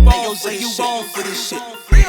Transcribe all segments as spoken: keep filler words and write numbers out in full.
wrong for you wrong for this shit.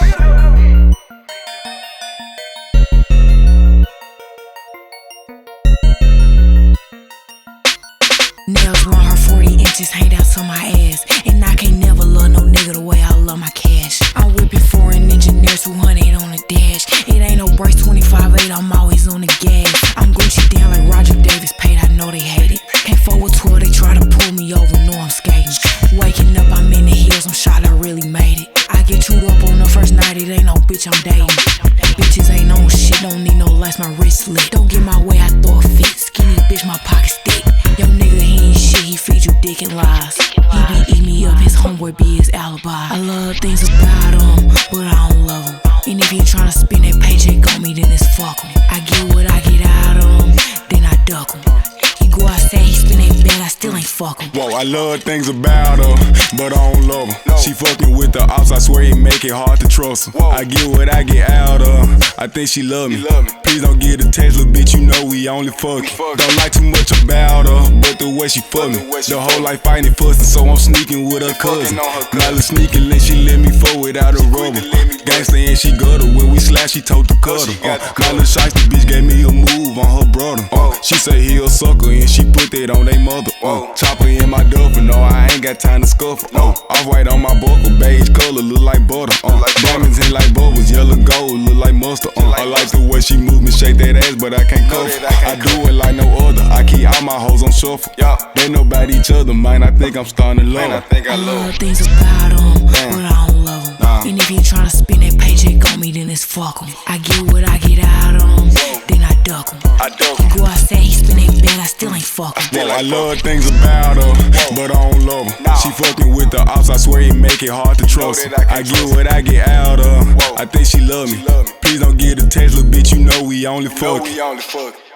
Nails on her forty inches, handouts on my ass. And I can't never love no nigga the way I love my cash. I'm whipping foreign engineers, two hundred on the dash. It ain't no brace, twenty-five eight, I'm always on the gas. I'm Gucci down like Roger Davis paid, I know they hate it. Can't forward twelve, they try to pull me over, know I'm skating. Waking up, I'm in the hills, I'm shot, I really made it. I get chewed up on the first night, it ain't no bitch I'm dating. Bitches ain't on shit, don't need no lights, my wrist lit. Don't get my way, I throw a fit. Skinny bitch, my pockets thick. Yo nigga, he ain't shit, he feed you dick and lies. He be eat me up, his homeboy be his alibi. I love things about him, but I don't love him. And if you tryna spend that paycheck on me, then it's fuck him. I get what I get out of him, then I duck him. He go outside, he spend that bag, I still ain't fuck him. Whoa, I love things about her, but I don't love her. She fucking with the ops, I swear it make it hard to trust her. I get what I get out of her, I think she love me. Please don't get a taste, little bitch, you know we only fucking. Don't like too much about her, but the way she fuck me. The whole life fighting fussing, so I'm sneaking with her cousin. Now the sneaking let she let me fuck without a rubber. Gangsta and she gutter, when we slash she told the cutter. Uh, now the shiesty bitch gave me a move on her brother. Uh, she say he a sucker and she put that on they mother. Uh, chopper in my duffel, no I ain't got time to scuffle. Uh, off white on my buckle, beige color, look like butter. Uh, diamonds in like bubbles, yellow gold, look like mustard. Uh, I like the way she move me, shake that ass, but I can't cover. I do it like no other, I keep all my hoes on shuffle. They know about each other, man, I think I'm starting to love. I think I love things about him, but I don't love him. And if you tryna spend that paycheck on me, then it's fuck him. I get what I get out of him, then I duck him. He go outside, he spend that bag, I still ain't fuck him. Well, I love things about her, but I don't love her. She fucking with the ops, I swear it make it hard to trust her. I get what I get out of her, I think she love me. Please don't get a taste, little bitch, you know we only fuck.